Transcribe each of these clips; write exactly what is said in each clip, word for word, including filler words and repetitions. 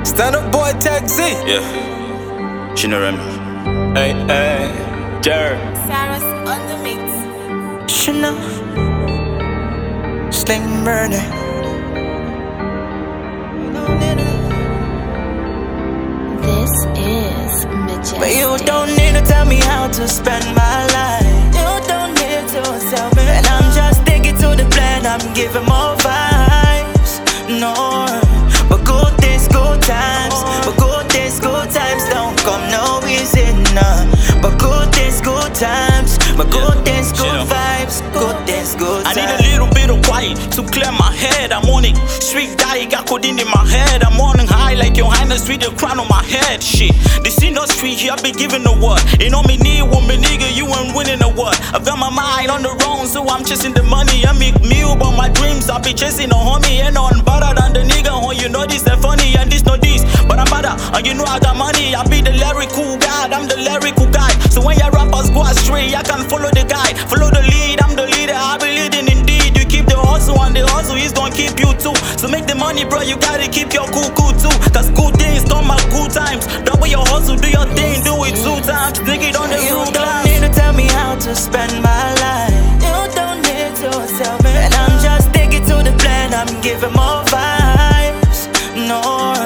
Stand up, boy, Tech Z. Yeah, she know Remy. Hey, hey, Jared. Sarah's on the mix. Chanel, Sling Murder. This is Majestic. But you don't need to tell me how to spend my life. You don't need to tell me. And I'm just sticking to the plan. I'm giving more vibes. No, but good days, good times. But good days, good times don't come no easy, nah. But good days, good times. But good days, good vibes. Good days, good times. I need a little bit of quiet to clear my head. I'm on it. Street guy got codeine in my head. I'm on high like your highness with the crown on my head. Shit, this ain't no street here. I be giving the word. You know me need woman, nigga. You ain't winning the word. I've got my mind on the wrong, so I'm chasing the money. I make meal, but my dreams I be chasing a homie. Ain't none better than the nigga. Oh, you know this ain't funny and this no this, but I'm better. And you know I got money. I be the lyrical guy. I'm the lyrical guy. So when your rappers go astray, I can follow the guy, follow the lead. I'm the leader. I be leading indeed. You keep the hustle, and the hustle is gonna keep you too. So make the money, bro. You gotta keep your cool, cool too. Cause good things come at good times. Double your hustle, do your thing, do it two times. Dig it on the You roof. don't need to tell me how to spend my life. You don't need to tell me. And I'm just sticking to the plan. I'm giving more vibes. No,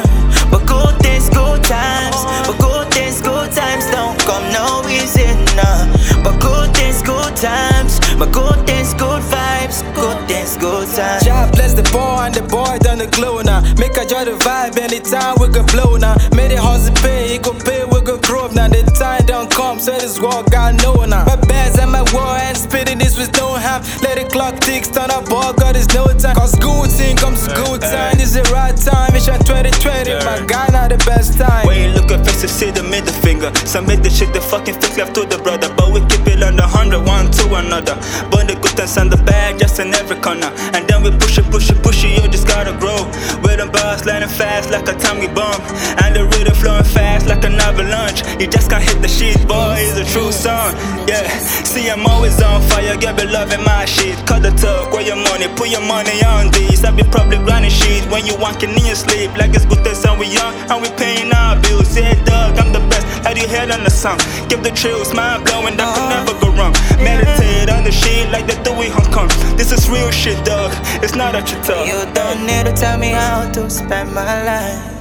but good days, good times. But good days, good times don't come no easy, nah. But good days, good times. But good days, good vibes. Good days, good times. God bless the boy and the boy done the glow now. Make a joy the vibe anytime we go blow now. Made it hustle pay, it go pay, we go grow now. The time don't come, so this walk I know now. My bands and my war and spitting this with no ham. Let the clock tick, turn up, boy, God is no time. Cause good thing comes to good time. This is the right time, it's your twenty twenty. My guy, not the best time. When you look at faces, see the middle finger. Some made the shit, the fucking fix left to the brother. But we keep it on the hundred, one to another. But the good things on the bag, just in every corner. And then we push it, push it, push it, you just gotta grow. With them bars landing fast like a tummy bomb. And the rhythm flowing fast like an avalanche. You just can't hit the shit, boy, it's a true song. Yeah, see I'm always on fire, get me loving my shit. Cut the talk, where your money, put your money on these. I be probably grinding shit when you walking in your sleep. Like it's good that we young and we paying our bills. Yeah, dog, I'm the best, had you head on the song. Give the chills, mind blowing, that could never go wrong. Meditate on the shit like they do in Hong Kong. This is real shit, dog, it's not at your talk. You don't need to tell me how to spend my life.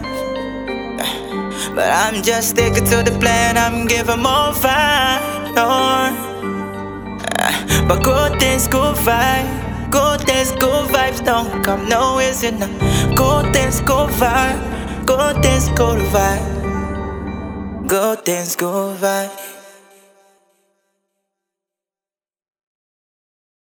But I'm just sticking to the plan, I'm giving more vibe, no. But good things, good vibe. Good things, good vibes don't come no easy now. Good things, good vibe. Good things, good vibe. Good things, good vibe.